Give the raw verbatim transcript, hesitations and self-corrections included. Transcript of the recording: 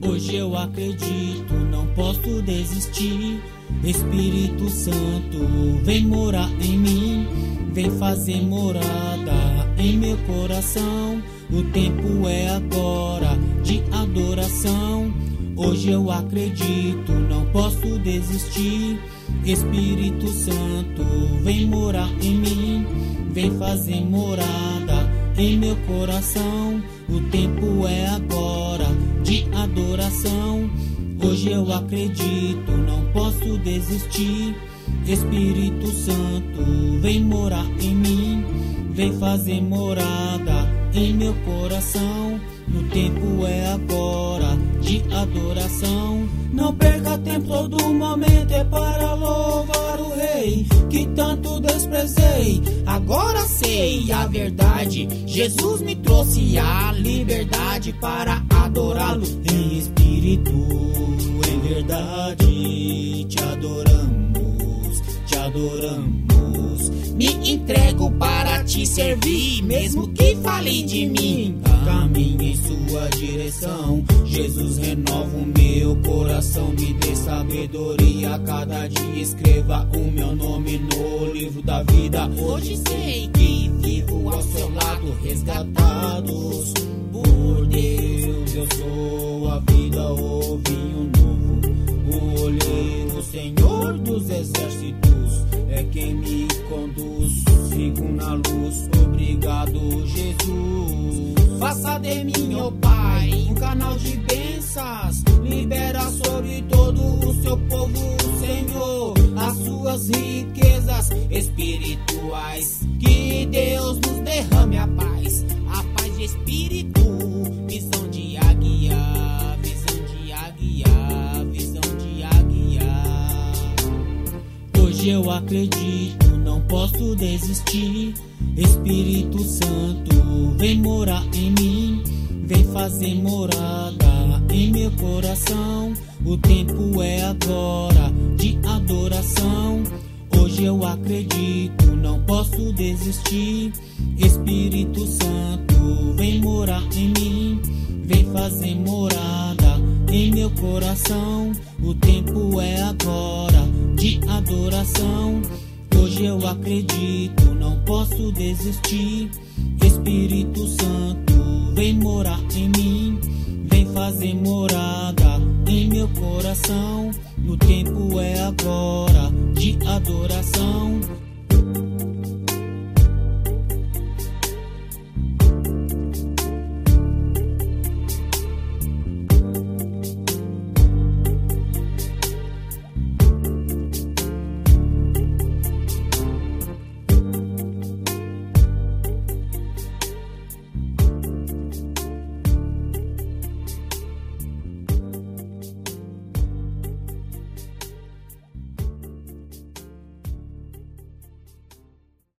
Hoje eu acredito, não posso desistir. Espírito Santo, vem morar em mim, vem fazer morada em meu coração. O tempo é agora de adoração. Hoje eu acredito, não posso desistir. Espírito Santo, vem morar em mim, vem fazer morada em meu coração. O tempo é agora de adoração. Hoje eu acredito, não posso desistir. Espírito Santo, vem morar em mim, vem fazer morada em meu coração. O tempo é agora de adoração. Não perca tempo, todo momento é para louvar o Rei que tanto desprezei. Agora sei a verdade, Jesus me trouxe a liberdade para adorá-lo em espírito, em verdade. Te adoramos, te adoramos. Me entrego para te servir, mesmo que fale de mim. Caminho em sua direção, Jesus renova o meu coração. Me dê sabedoria, cada dia escreva o meu nome no livro da vida. Hoje sei que vivo ao seu lado, resgatados por Deus. Eu sou a vida, o vinho novo, o olheiro, Senhor dos exércitos é quem me conduz. Sigo na luz, obrigado Jesus. Faça de mim, ó Pai, um canal de bênçãos. Libera sobre todo o seu povo, Senhor, as suas riquezas espirituais. Que Deus nos derrame a paz, a paz de espírito. Visão de águia, visão de águia, visão de águia. Hoje eu acredito, não posso desistir. Espírito Santo, vem morar em mim, vem fazer morada em meu coração. O tempo é agora de adoração. Hoje eu acredito, não posso desistir. Espírito Santo, vem morar em mim, vem fazer morada em meu coração. O tempo é agora de adoração. Hoje eu acredito, não posso desistir. Espírito Santo, vem morar em mim, vem fazer morada em meu coração. O tempo é agora de adoração.